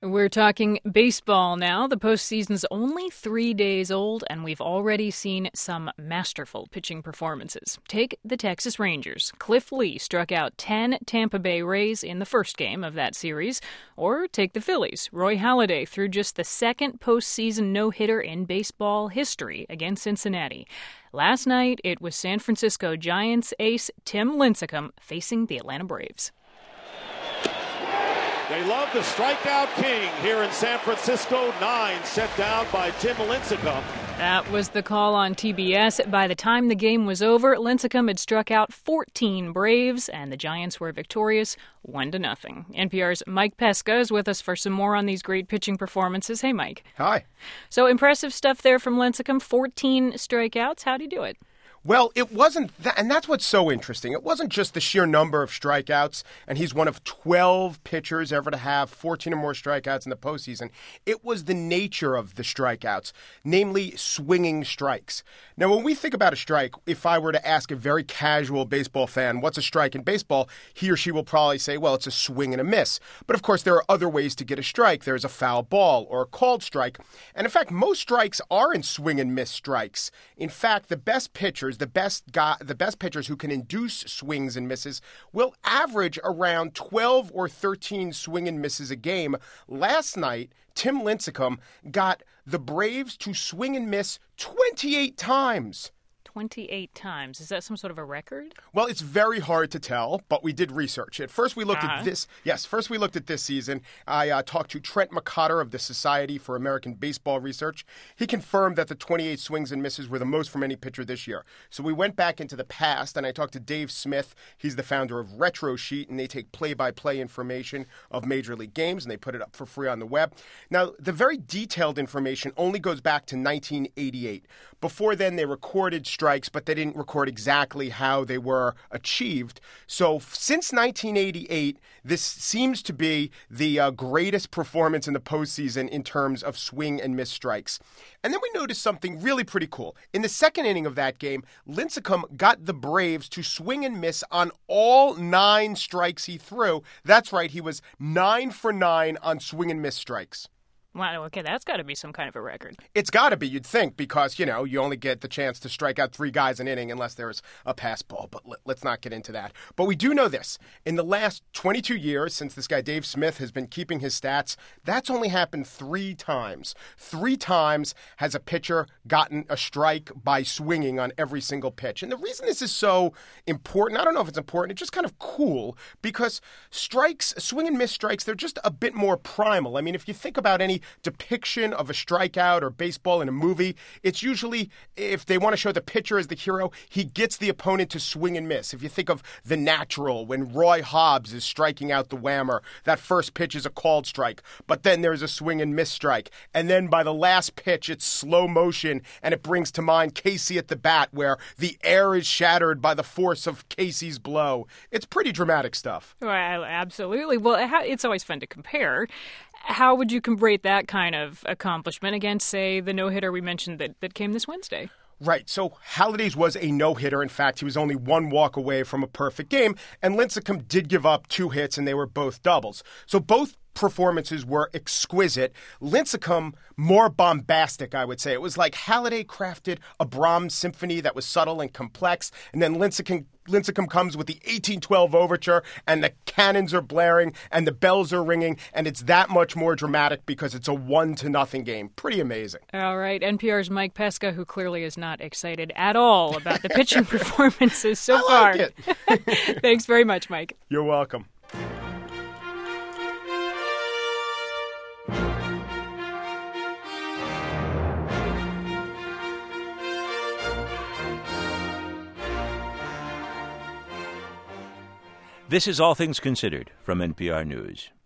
We're talking baseball now. The postseason's only 3 days old, and we've already seen some masterful pitching performances. Take the Texas Rangers. Cliff Lee struck out 10 Tampa Bay Rays in the first game of that series. Or take the Phillies. Roy Halladay threw just the second postseason no-hitter in baseball history against Cincinnati. Last night, it was San Francisco Giants ace Tim Lincecum facing the Atlanta Braves. They love the strikeout king here in San Francisco. 9 set down by Tim Lincecum. That was the call on TBS. By the time the game was over, Lincecum had struck out 14 Braves, and the Giants were victorious 1-0. NPR's Mike Pesca is with us for some more on these great pitching performances. Hey, Mike. Hi. So impressive stuff there from Lincecum. 14 strikeouts. How'd he do it? Well, it wasn't that, and that's what's so interesting. It wasn't just the sheer number of strikeouts, and he's one of 12 pitchers ever to have 14 or more strikeouts in the postseason. It was the nature of the strikeouts, namely swinging strikes. Now, when we think about a strike, if I were to ask a very casual baseball fan, what's a strike in baseball, he or she will probably say, well, it's a swing and a miss. But of course, there are other ways to get a strike. There's a foul ball or a called strike. And in fact, most strikes are in swing and miss strikes. In fact, the best pitchers, the best pitchers who can induce swings and misses will average around 12 or 13 swing and misses a game. Last night, Tim Lincecum got the Braves to swing and miss 28 times. 28 times. Is that some sort of a record? Well, it's very hard to tell, but we did research it. First, we looked at this. Yes, first we looked at this season. I talked to Trent McCotter of the Society for American Baseball Research. He confirmed that the 28 swings and misses were the most from any pitcher this year. So we went back into the past, and I talked to Dave Smith. He's the founder of Retro Sheet, and they take play-by-play information of Major League games, and they put it up for free on the web. Now, the very detailed information only goes back to 1988. Before then, they recorded strikes, but they didn't record exactly how they were achieved. So since 1988, this seems to be the greatest performance in the postseason in terms of swing and miss strikes. And then we noticed something really pretty cool. In the second inning of that game, Lincecum got the Braves to swing and miss on all 9 strikes he threw. That's right, he was 9 for 9 on swing and miss strikes. Wow, okay, that's got to be some kind of a record. It's got to be, you'd think, because, you only get the chance to strike out 3 guys an inning unless there's a pass ball, but let's not get into that. But we do know this. In the last 22 years, since this guy Dave Smith has been keeping his stats, that's only happened 3 times. 3 times has a pitcher gotten a strike by swinging on every single pitch. And the reason this is so important, I don't know if it's important, it's just kind of cool, because strikes, swing and miss strikes, they're just a bit more primal. I mean, if you think about any depiction of a strikeout or baseball in a movie, it's usually, if they want to show the pitcher as the hero, he gets the opponent to swing and miss. If you think of The Natural, when Roy Hobbs is striking out the whammer, that first pitch is a called strike, but then there's a swing and miss strike. And then by the last pitch, it's slow motion, and it brings to mind Casey at the bat, where the air is shattered by the force of Casey's blow. It's pretty dramatic stuff. Well, absolutely. Well, it's always fun to compare. How would you rate that kind of accomplishment against, say, the no-hitter we mentioned that came this Wednesday? Right. So Halladay's was a no-hitter. In fact, he was only 1 walk away from a perfect game. And Lincecum did give up 2 hits, and they were both doubles. So both performances were exquisite. Lincecum, more bombastic, I would say. It was like Halladay crafted a Brahms symphony that was subtle and complex, and then Lincecum comes with the 1812 overture, and the cannons are blaring, and the bells are ringing, and it's that much more dramatic because it's a 1-0 game. Pretty amazing. All right, NPR's Mike Pesca, who clearly is not excited at all about the pitching performances so far. I like it. Thanks very much, Mike. You're welcome. This is All Things Considered from NPR News.